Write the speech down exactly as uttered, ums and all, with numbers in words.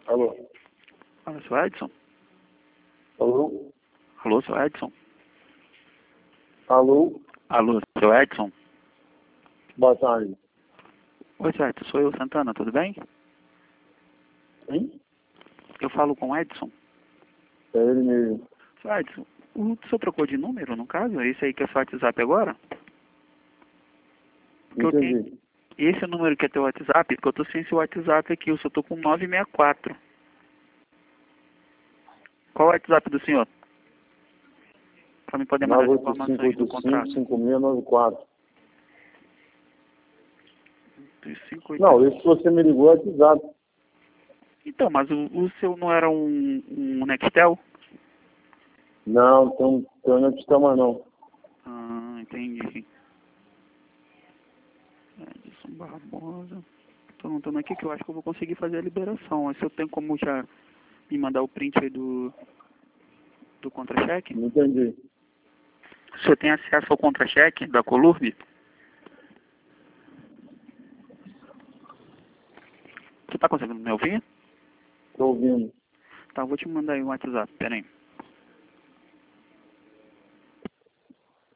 Alô? Alô, seu Edson? Alô? Alô, seu Edson? Alô? Alô, seu Edson? Boa tarde. Oi, seu Edson, sou eu, Santana, tudo bem? Hein? Eu falo com o Edson. É ele mesmo. Seu Edson, o senhor trocou de número, no caso? Esse aí que é seu WhatsApp agora? Porque eu tenho... Entendi. Esse número que é teu WhatsApp, porque eu tô sem esse WhatsApp aqui, eu só tô com nove seis quatro. Qual é o WhatsApp do senhor? Pra mim poder mandar as nove oito cinco informações do oito cinco contrato. cinco seis nove quatro. cinco, oito... Não, esse que você me ligou é WhatsApp. Então, mas o, o seu não era um, um Nextel? Não, então, então não te mais não. Ah, entendi. Edson Barbosa. Tô anotando aqui que eu acho que eu vou conseguir fazer a liberação. Aí se eu tenho como já me mandar o print aí do, do contra-cheque? Não entendi. O senhor tem acesso ao contra-cheque da Colurb? Você tá conseguindo me ouvir? Tô ouvindo. Tá, eu vou te mandar aí o WhatsApp, pera aí.